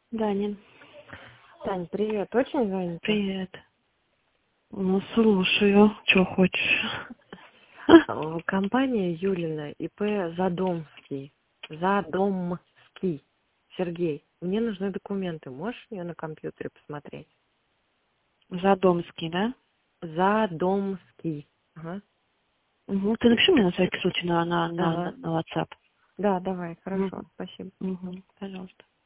Данин. Тань, привет. Очень занята? Привет. Ну, слушаю. Чего хочешь? Компания Юлина, ИП Задомский. Задомский. Сергей, мне нужны документы. Можешь мне на компьютере посмотреть? Задомский, да? Задомский. Ага. Угу. Ты напиши мне на всякий случай на Ага. WhatsApp. Да, давай, Угу. хорошо, спасибо. Угу. Пожалуйста.